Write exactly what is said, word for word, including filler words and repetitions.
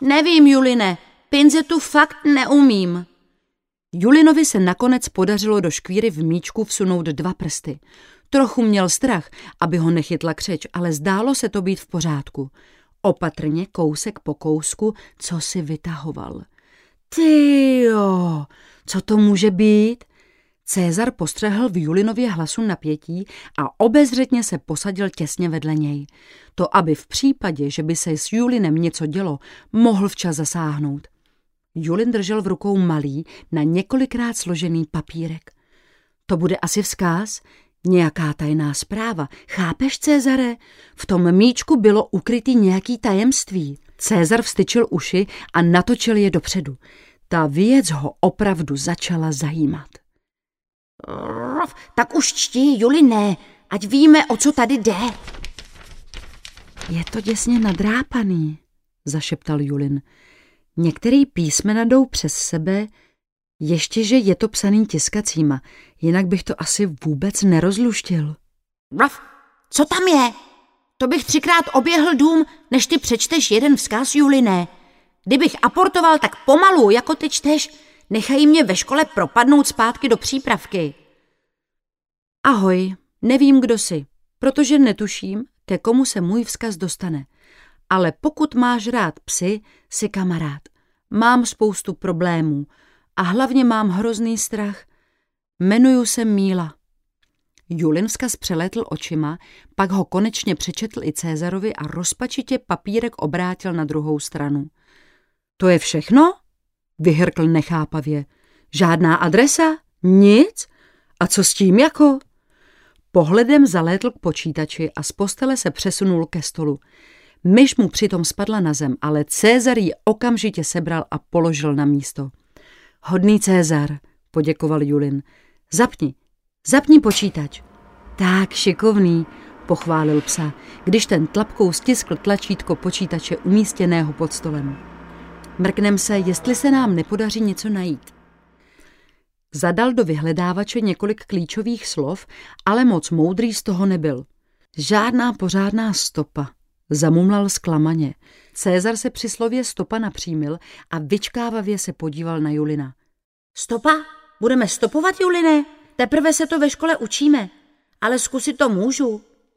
Nevím, Juline, pinzetu fakt neumím. Julinovi se nakonec podařilo do škvíry v míčku vsunout dva prsty. Trochu měl strach, aby ho nechytla křeč, ale zdálo se to být v pořádku. Opatrně, kousek po kousku, co si vytahoval. Tyjo, co to může být? César postřehl v Julinově hlasu napětí a obezřetně se posadil těsně vedle něj. To, aby v případě, že by se s Julinem něco dělo, mohl včas zasáhnout. Julin držel v rukou malý, na několikrát složený papírek. To bude asi vzkaz? Nějaká tajná zpráva. Chápeš, Césare? V tom míčku bylo ukrytý nějaký tajemství. César vstyčil uši a natočil je dopředu. Ta věc ho opravdu začala zajímat. Tak už čti, Juliné, ať víme, o co tady jde. Je to děsně nadrápaný, zašeptal Julin. Některý písmena jdou přes sebe, ještě že je to psaný tiskacíma, jinak bych to asi vůbec nerozluštil. Raf, co tam je? To bych třikrát oběhl dům, než ty přečteš jeden vzkaz, Juliné. Kdybych aportoval tak pomalu, jako ty čteš, nechají mě ve škole propadnout zpátky do přípravky. Ahoj, nevím, kdo jsi, protože netuším, ke komu se můj vzkaz dostane. Ale pokud máš rád psy, jsi kamarád. Mám spoustu problémů a hlavně mám hrozný strach. Jmenuju se Míla. Julin vzkaz přelétl očima, pak ho konečně přečetl i Césarovi a rozpačitě papírek obrátil na druhou stranu. To je všechno? Vyhrkl nechápavě. Žádná adresa? Nic? A co s tím jako? Pohledem zalétl k počítači a z postele se přesunul ke stolu. Myš mu přitom spadla na zem, ale César ji okamžitě sebral a položil na místo. Hodný César, poděkoval Julin. Zapni, zapni počítač. Tak, šikovný, pochválil psa, když ten tlapkou stiskl tlačítko počítače umístěného pod stolem. Mrknem se, jestli se nám nepodaří něco najít. Zadal do vyhledávače několik klíčových slov, ale moc moudrý z toho nebyl. Žádná pořádná stopa, zamumlal zklamaně. César se při slově stopa napřímil a vyčkávavě se podíval na Julina. Stopa? Budeme stopovat, Juline? Teprve se to ve škole učíme, ale zkusit to můžu.